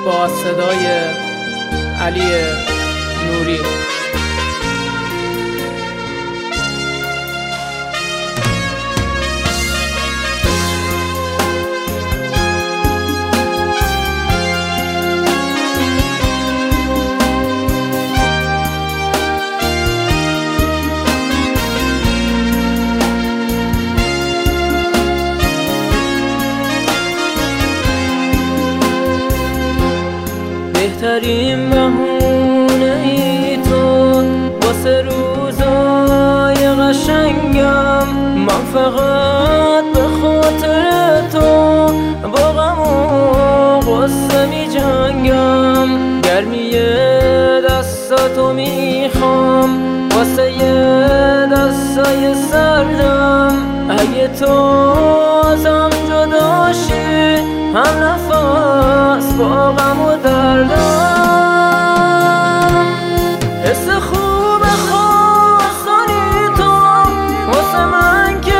با صدای علی نوری. بهترین بهونه ای تو واسه روزای قشنگم، من فقط به خاطر تو با غم و غصه می جنگم. گرمی دستاتو میخوام واسه دستای سردم، اگه تو ازم جداشی هم نفس با غم و دردم. حس خوب خواستنی تو واسه من که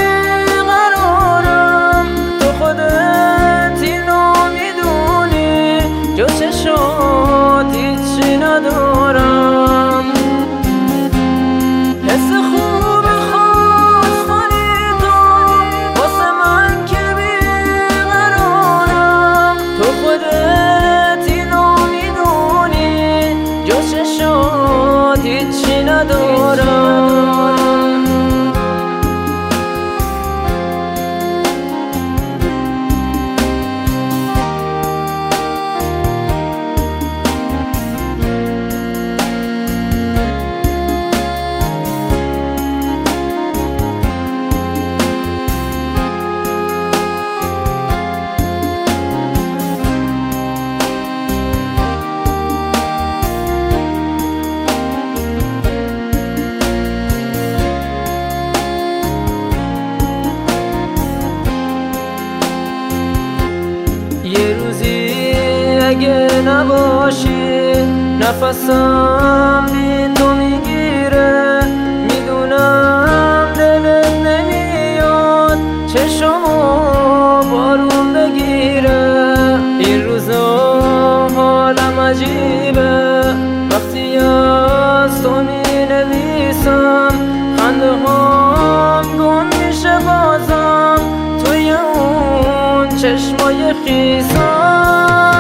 بیقرارم، تو خودت اینو میدونی جز چشات هیچی ندارم. حس خوب خواستنی تو واسه من که بیقرارم، تو خودت اینو میدونی جز چشات هیچی ندارم. یه روزی اگه نباشی نفسم بی تو میگیره، میدونم دلت نمیاد چشمو بارون بگیره. این روزا حالم عجیبه وقتی از تو مینویسم، خنده هام گم میشه بازم توی اون چشمای خیسم.